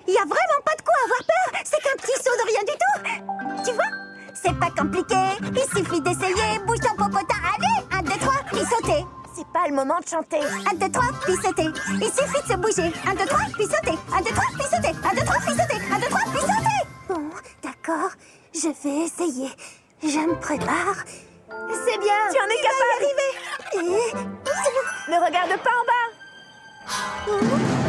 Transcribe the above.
y a vraiment pas de quoi avoir peur. C'est qu'un petit saut de rien du tout. Tu vois? C'est pas compliqué. Il suffit d'essayer. Bouge ton popotin. Allez, 1, 2, 3, puis sauter. C'est pas le moment de chanter. 1, 2, 3, puis sauter. Il suffit de se bouger. 1, 2, 3, puis sauter. 1, 2, 3, puis sauter. 1, 2, 3, puis sauter. 1, 2, 3, puis sauter. Bon, d'accord. Je vais essayer. Je me prépare. C'est bien. Tu en es capable. Y arriver. Et... Ne regarde pas en bas.